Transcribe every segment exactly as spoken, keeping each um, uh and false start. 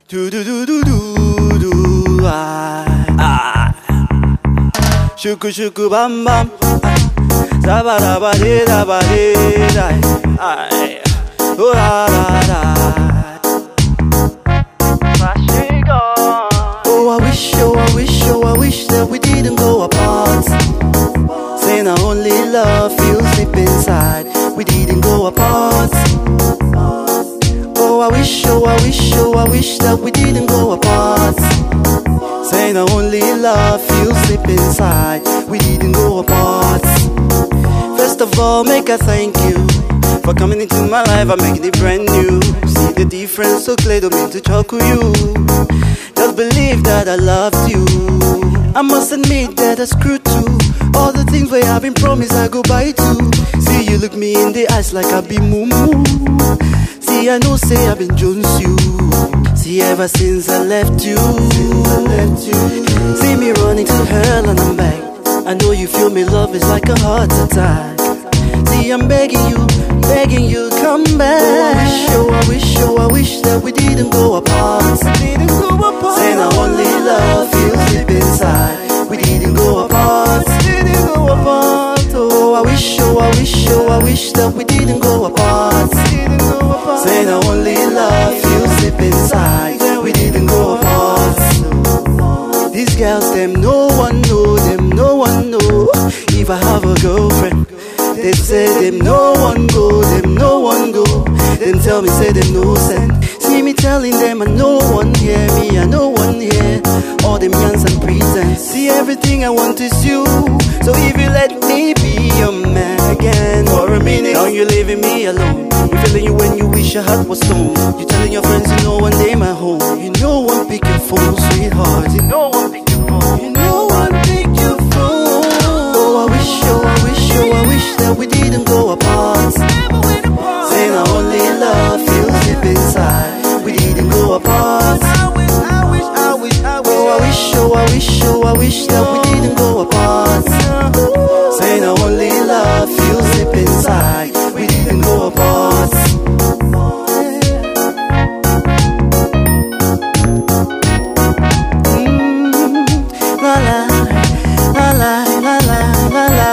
Do do do do do do ah ah. Shuku shuku bam bam. Zaba zaba de zaba de da. Ay. Oh la la la. Oh I wish, oh I wish, oh I wish that we didn't go apart. Saying our only love feels deep inside. We didn't go apart. Oh I wish, oh I wish, oh I wish that we didn't go apart. Saying our only love feels deep inside. We didn't go apart. First of all, make a thank you for coming into my life. I'm making it brand new. See the difference, so clear, don't mean to choke you. Just believe that I loved you. I must admit that I screwed too. All the things where I've been promised I go by too. See you look me in the eyes like I be moo moo. See I know say I've been Jones you. See ever since I left you, since I left you. See me running to hell and I'm back. I know you feel me, love is like a heart attack. See I'm begging you, begging you come back. Oh I wish, oh I wish, oh I wish that we didn't go apart. Didn't go apart. Saying our only love feels deep inside. We didn't go apart. Didn't go apart. Oh I wish, oh I wish, oh I wish that we didn't go apart. Didn't go apart. Saying our only love feels deep inside. We didn't go apart. These girls, them no one know, them no one know. If I have a girlfriend, they say them no one go, them no one go. Then tell me say them no send. See me telling them I no one hear me, I no one hear. All them yans and pretense. See everything I want is you. So if you let me be your man again for a minute, now you're leaving me alone. You feeling you when you wish your heart was stone. You telling your friends you know one day my home. You know one pick your phone, sweetheart. You know one pick your phone. You know one pick your phone. Oh I wish, oh I wish, oh I wish that we didn't go apart. Saying our only love feels deep inside. We didn't go apart. I wish, I wish, I wish, I wish. Oh I wish, oh I wish, oh I wish that we didn't go apart. Saying our only love feels deep inside. We didn't go apart. Mm, la la, la la, la la, la la.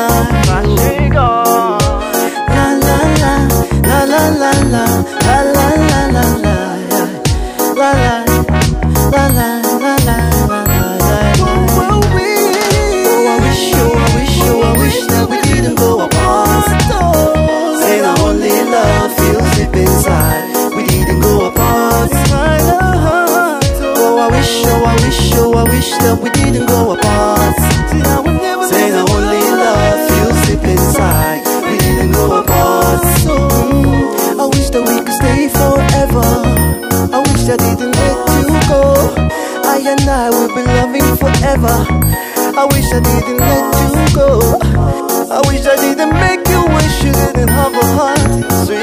La la la, la la la la, la la la la la, la la, la la la la la. Oh I wish, oh I wish, oh I wish that we didn't go apart. Saying our only love feels deep inside. We didn't go apart. Oh I wish, oh I wish, oh I wish that we didn't go apart. Saying our only love feels deep inside. We didn't go apart. Mm, I wish that we could stay forever. I wish I didn't let you go. I and I will be loving forever. I wish I didn't let you go. I wish I didn't make you wish you didn't have a heart. So